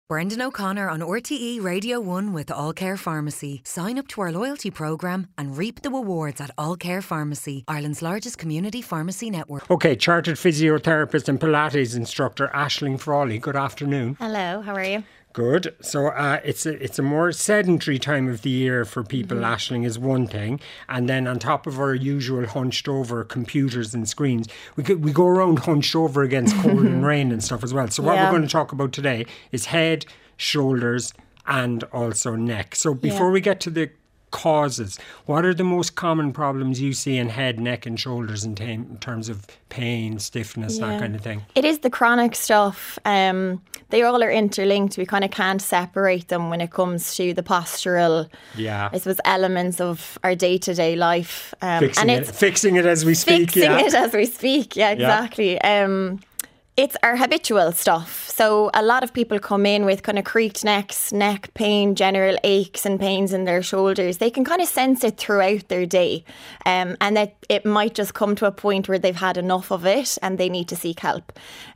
Brendan O'Connor on RTE Radio 1 with All Care Pharmacy. Sign up to our loyalty programme and reap the rewards at All Care Pharmacy, Ireland's largest community pharmacy network. Okay, chartered physiotherapist and Pilates instructor Aisling Frawley. Good afternoon. Hello, how are you? Good. So it's a more sedentary time of the year for people. Aisling is one thing, and then on top of our usual hunched over computers and screens, we go around hunched over against cold and rain and stuff as well. So what we're going to talk about today is head, shoulders, and also neck. So before we get to the causes, what are the most common problems you see in head, neck and shoulders in terms of pain, stiffness, that kind of thing? It is the chronic stuff. They all are interlinked. We kind of can't separate them when it comes to the postural, I suppose, elements of our day-to-day life. Fixing it as we speak. Fixing it as we speak, exactly. It's our habitual stuff. So a lot of people come in with kind of creaked necks, neck pain, general aches and pains in their shoulders. They can kind of sense it throughout their day. And that it might just come to a point where they've had enough of it and they need to seek help.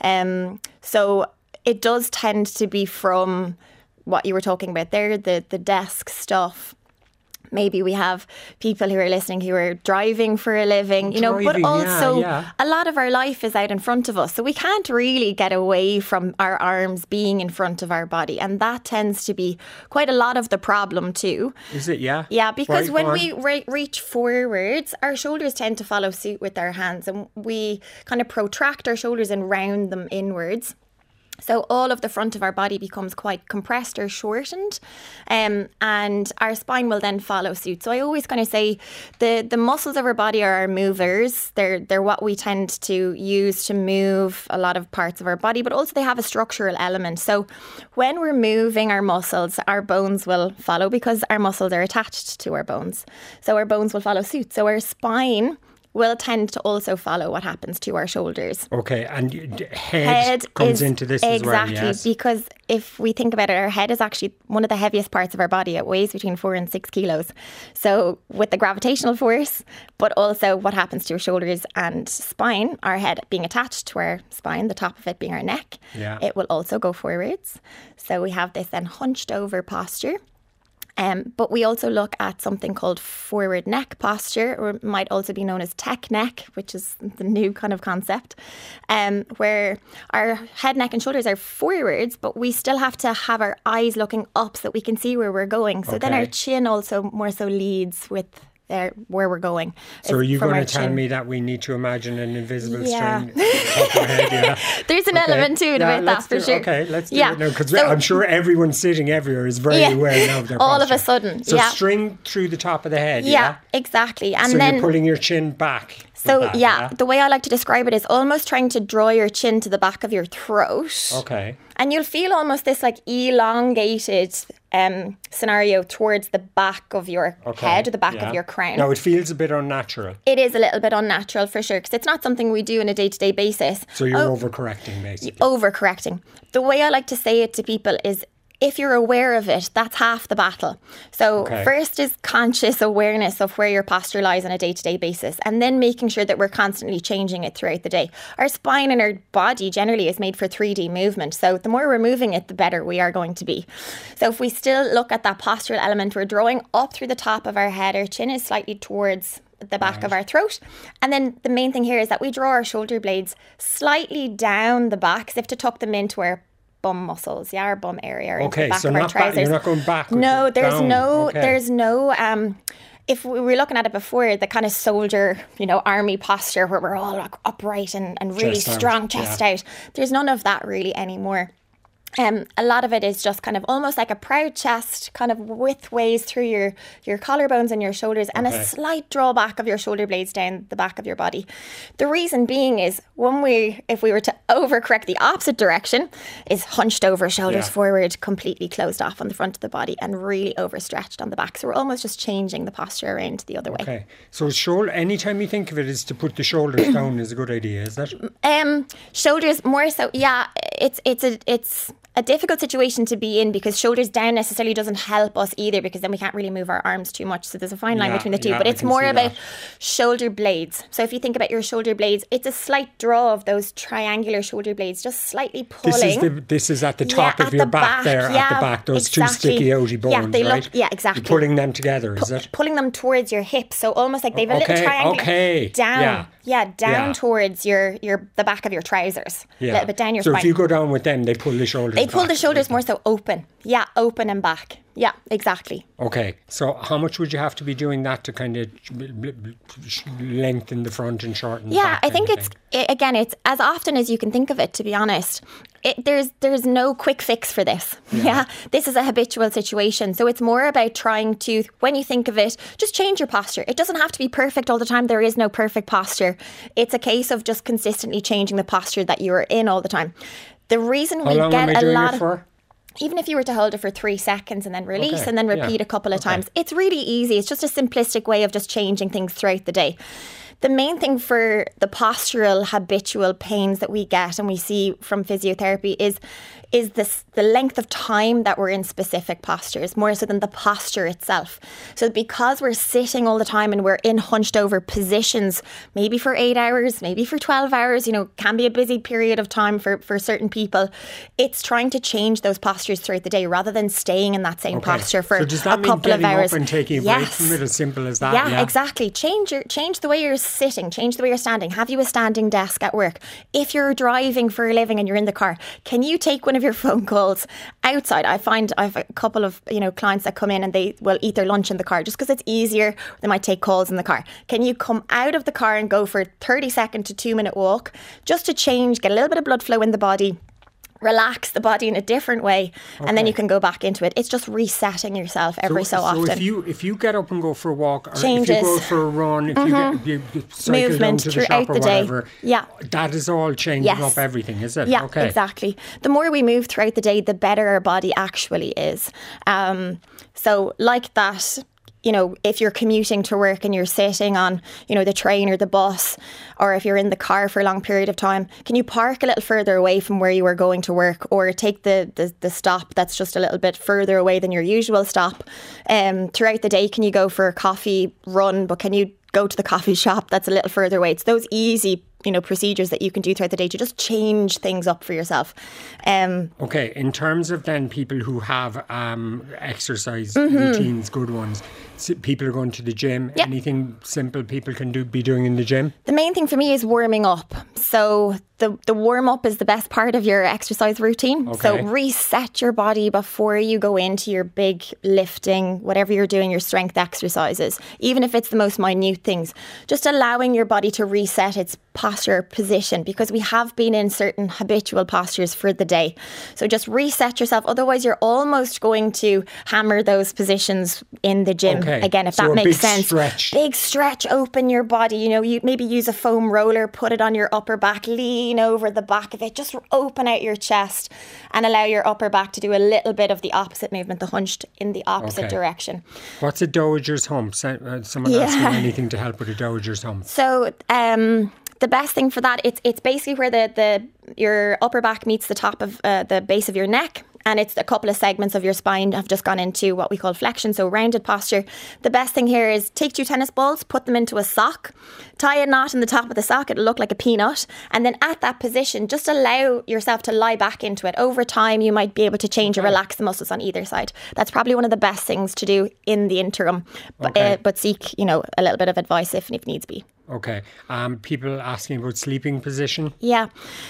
So it does tend to be from what you were talking about there, the desk stuff. Maybe we have people who are listening who are driving for a living, but also a lot of our life is out in front of us. So we can't really get away from our arms being in front of our body. And that tends to be quite a lot of the problem too. Is it? Yeah. Yeah, because when we reach forwards, our shoulders tend to follow suit with our hands, and we kind of protract our shoulders and round them inwards. So all of the front of our body becomes quite compressed or shortened, and our spine will then follow suit. So I always kind of say the muscles of our body are our movers. They're what we tend to use to move a lot of parts of our body, but also they have a structural element. So when we're moving our muscles, our bones will follow because our muscles are attached to our bones. So our bones will follow suit. So our spine will tend to also follow what happens to our shoulders. Okay, and head comes into this as well, Exactly, because if we think about it, our head is actually one of the heaviest parts of our body. It weighs between 4 and 6 kilos. So with the gravitational force, but also what happens to our shoulders and spine, our head being attached to our spine, the top of it being our neck, it will also go forwards. So we have this then hunched over posture. But we also look at something called forward neck posture, or it might also be known as tech neck, which is the new kind of concept, where our head, neck and shoulders are forwards, but we still have to have our eyes looking up so that we can see where we're going. So then our chin also more so leads with where we're going. So are you going to tell me that we need to imagine an invisible string on top of our head? There's an element to it about that for sure. Okay, let's do it now, because I'm sure everyone sitting everywhere is very aware now of their all posture. Of a sudden. So string through the top of the head, exactly. And so then you're pulling your chin back. So the way I like to describe it is almost trying to draw your chin to the back of your throat. Okay. And you'll feel almost this like elongated scenario towards the back of your head, or the back of your crown. Now, it feels a bit unnatural. It is a little bit unnatural for sure, because it's not something we do on a day-to-day basis. So you're overcorrecting, basically. Overcorrecting. The way I like to say it to people is, if you're aware of it, that's half the battle. So first is conscious awareness of where your posture lies on a day-to-day basis, and then making sure that we're constantly changing it throughout the day. Our spine and our body generally is made for 3D movement. So the more we're moving it, the better we are going to be. So if we still look at that postural element, we're drawing up through the top of our head. Our chin is slightly towards the back of our throat. And then the main thing here is that we draw our shoulder blades slightly down the back as if to tuck them into our bum muscles, our bum area, or into the back of our trousers. You're not going back. No, there's no. If we were looking at it before, the kind of soldier, army posture where we're all like upright and really strong, chest out. There's none of that really anymore. A lot of it is just kind of almost like a proud chest, kind of widthways through your collarbones and your shoulders, and a slight drawback of your shoulder blades down the back of your body. The reason being is if we were to overcorrect the opposite direction, is hunched over, shoulders forward, completely closed off on the front of the body, and really overstretched on the back. So we're almost just changing the posture around the other way. Okay. So anytime you think of it, is to put the shoulders down is a good idea, is that? Shoulders more so. Yeah, it's a difficult situation to be in because shoulders down necessarily doesn't help us either, because then we can't really move our arms too much. So there's a fine line between the two. But it's more about shoulder blades. So if you think about your shoulder blades, it's a slight draw of those triangular shoulder blades, just slightly pulling. This is at the top of your back there, at the back, those two sticky outy bones, right? Exactly. You're pulling them together, is it? Pulling them towards your hips. So almost like they've a little triangle down. Down towards the back of your trousers. A little bit down your spine. So if you go down with them, they pull the shoulders back. They pull the shoulders more so open. Yeah, open and back. Yeah, exactly. Okay, so how much would you have to be doing that to kind of lengthen the front and shorten the back? I think it's as often as you can think of it, to be honest. There's no quick fix for this. Yeah. This is a habitual situation. So it's more about trying to, when you think of it, just change your posture. It doesn't have to be perfect all the time. There is no perfect posture. It's a case of just consistently changing the posture that you are in all the time. The reason we get a lot of... Even if you were to hold it for 3 seconds and then release and then repeat a couple of times, it's really easy. It's just a simplistic way of just changing things throughout the day. The main thing for the postural habitual pains that we get and we see from physiotherapy is the length of time that we're in specific postures, more so than the posture itself. So because we're sitting all the time and we're in hunched over positions, maybe for 8 hours, maybe for 12 hours, can be a busy period of time for certain people. It's trying to change those postures throughout the day rather than staying in that same posture for a couple of hours. Up and taking a break from it, as simple as that? Yeah, exactly. Change the way you're sitting, change the way you're standing. Have you a standing desk at work? If you're driving for a living and you're in the car, can you take one of your phone calls outside? I find I've a couple of clients that come in and they will eat their lunch in the car just because it's easier. They might take calls in the car. Can you come out of the car and go for a 30-second to 2-minute walk just to change, get a little bit of blood flow in the body, relax the body in a different way, and then you can go back into it. It's just resetting yourself every so often. So if you get up and go for a walk, or Changes. if you go for a run, if you cycle movement down to the throughout shop or the day. whatever, Yeah. that is all changing up everything, is it? Yeah, okay. Exactly. The more we move throughout the day, the better our body actually is. So like that, if you're commuting to work and you're sitting on, the train or the bus, or if you're in the car for a long period of time, can you park a little further away from where you are going to work, or take the stop that's just a little bit further away than your usual stop? Throughout the day, can you go for a coffee run, but can you go to the coffee shop that's a little further away? It's those easy procedures that you can do throughout the day to just change things up for yourself. Okay, in terms of then people who have exercise routines, good ones, people are going to the gym, anything simple people can be doing in the gym? The main thing for me is warming up. So the warm up is the best part of your exercise routine. Okay. So reset your body before you go into your big lifting, whatever you're doing, your strength exercises, even if it's the most minute things, just allowing your body to reset its posture position, because we have been in certain habitual postures for the day. So just reset yourself. Otherwise, you're almost going to hammer those positions in the gym again, if that makes sense. Big stretch, open your body. You maybe use a foam roller, put it on your upper back, lean over the back of it, just open out your chest and allow your upper back to do a little bit of the opposite movement, the hunched in the opposite direction. What's a dowager's hump? Someone asking anything to help with a dowager's hump. So the best thing for that, it's basically where your upper back meets the top of the base of your neck. And it's a couple of segments of your spine have just gone into what we call flexion, so rounded posture. The best thing here is take 2 tennis balls, put them into a sock, tie a knot in the top of the sock, it'll look like a peanut. And then at that position, just allow yourself to lie back into it. Over time, you might be able to change or relax the muscles on either side. That's probably one of the best things to do in the interim. But seek, a little bit of advice if needs be. Okay. People asking about sleeping position? Yeah.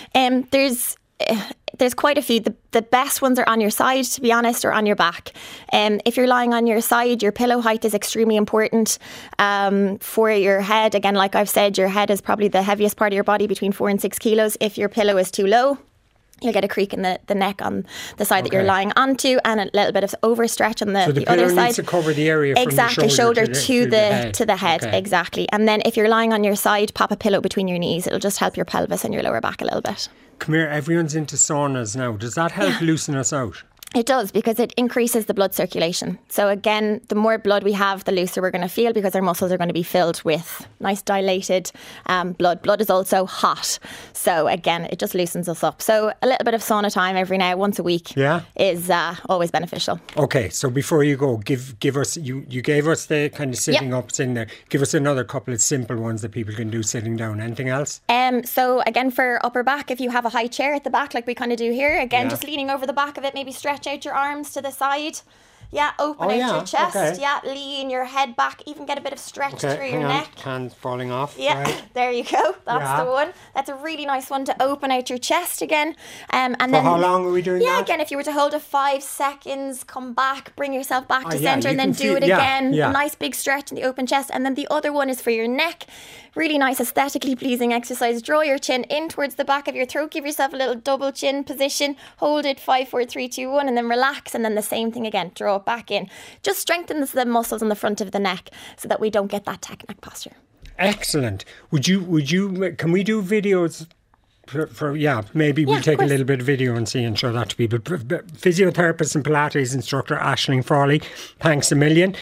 There's quite a few. The best ones are on your side, to be honest, or on your back. If you're lying on your side, your pillow height is extremely important for your head. Again, like I've said, your head is probably the heaviest part of your body, between 4 and 6 kilos. If your pillow is too low, you'll get a creak in the neck on the side that you're lying onto, and a little bit of overstretch on the other side. So the pillow needs to cover the area from the shoulder to the head. Okay. Exactly. And then if you're lying on your side, pop a pillow between your knees. It'll just help your pelvis and your lower back a little bit. Come here, everyone's into saunas now. Does that help loosen us out? It does, because it increases the blood circulation. So again, the more blood we have, the looser we're going to feel, because our muscles are going to be filled with nice dilated blood. Blood is also hot. So again, it just loosens us up. So a little bit of sauna time every now, once a week, is always beneficial. Okay, so before you go, give us, you gave us the kind of sitting up, sitting there. Give us another couple of simple ones that people can do sitting down. Anything else? So again, for upper back, if you have a high chair at the back, like we kind of do here, again, just leaning over the back of it, maybe stretch out your arms to the side. Open out your chest. Okay. Lean your head back. Even get a bit of stretch through your neck. Hands falling off. Right. There you go. That's the one. That's a really nice one to open out your chest again. And for then how long are we doing that? Yeah, again, if you were to hold it 5 seconds, come back, bring yourself back to centre, and then do it again. A nice big stretch in the open chest. And then the other one is for your neck. Really nice, aesthetically pleasing exercise. Draw your chin in towards the back of your throat. Give yourself a little double chin position. Hold it 5, 4, 3, 2, 1, and then relax. And then the same thing again. Draw it back in. Just strengthens the muscles in the front of the neck so that we don't get that tech neck posture. Excellent. Can we do videos? Maybe we'll take a little bit of video and show that to people. Physiotherapist and Pilates instructor Aisling Frawley, thanks a million.